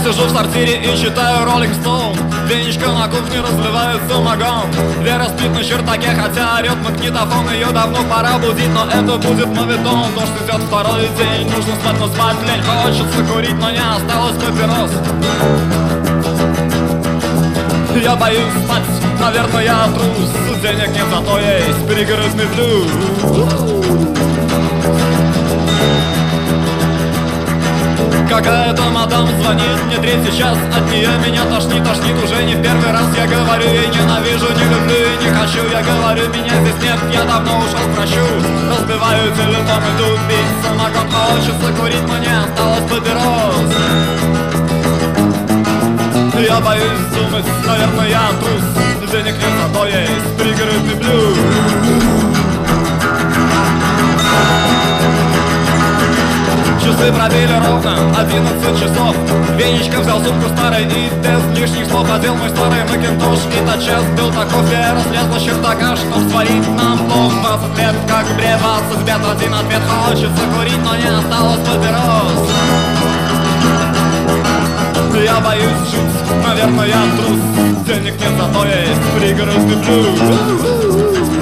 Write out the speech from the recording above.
сижу в сортире и читаю Rolling Stone. Венечка на кухне разливает самогон. Вера спит на чердаке, хотя орет магнитофон. Ее давно пора будить, но это будет моветон. Дождь идет второй день, нужно спать, но спать лень. Хочется курить, но не осталось папирос. Я боюсь спать, наверное, я трус. Денег нет, зато есть пригородный блюз. Какая-то мадам звонит мне третий час. От нее меня тошнит уже не в первый раз. Я говорю ей ненавижу, не люблю и не хочу. Я говорю, меня здесь нет, я давно ушел к врачу. Разбиваю телефон, иду пить самогон. Хочется курить, но не осталось папирос. Я боюсь думать, наверное, я трус. Денег нет, зато есть пригородный блюз. Часы пробили ровно 11 часов. Венечка взял сумку старой и без лишних слов одел мой старый макинтош. И тотчас был таков, я разлез на чердака, чтоб сварить нам плов. 20 лет, как мне 20 лет, один ответ: хочется курить, но не осталось папирос. Я боюсь жить, наверное, я трус. Денег нет, зато есть пригородный блюз.